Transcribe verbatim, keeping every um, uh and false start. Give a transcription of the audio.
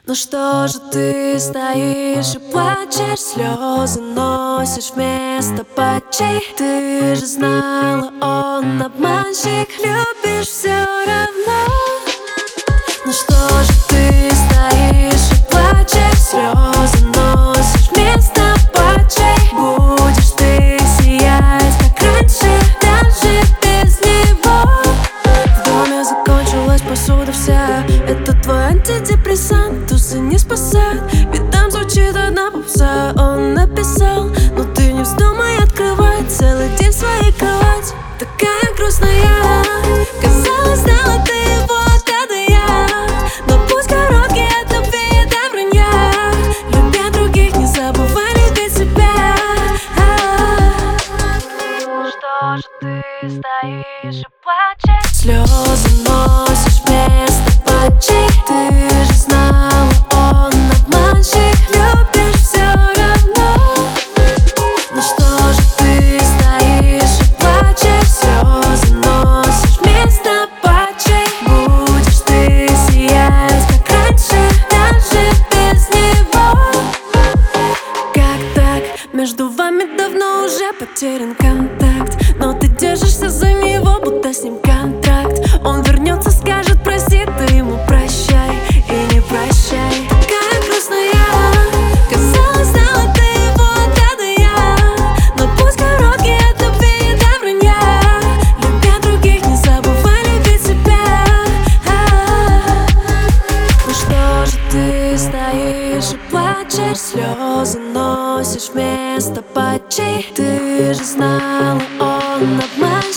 Ну что же ты стоишь и плачешь, слезы носишь вместо патчей? Ты же знала, он обманщик, любишь все равно. Ну что же ты стоишь и плачешь, слезы носишь вместо патчей? Будешь ты сиять, как раньше, даже без него. В доме закончилась посуда вся, это твой антидепрессант, тусы не спасают, ведь там звучит одна попса. Он написал, но ты не вздумай открывать целый день в своей кровати. Такая грустная, казалось, знала ты его, когда я. Но пусть короткий, это вида вранья. Любя других, не забывай любить себя. Ну что же ты стоишь и плачешь, слезы носишь вместо патчей? Ты же знала, он обманщик, любишь все равно. Ну что же ты стоишь и плачешь, слезы носишь вместо патчей? Будешь ты сиять, как раньше, даже без него. Как так? Между вами давно уже потерян контакт, но ты держишься за него, будто с ним контракт. Он вернется, скажет прости, ты ему прощай и не прощай. Такая грустная, казалось, знала ты его, когда я. Но пусть короткий, это вида вранья. Любя других, не забывай любить себя. Ну что же ты стоишь и плачешь, слезы носишь вместо патчей? Ты же знала, он обманщик.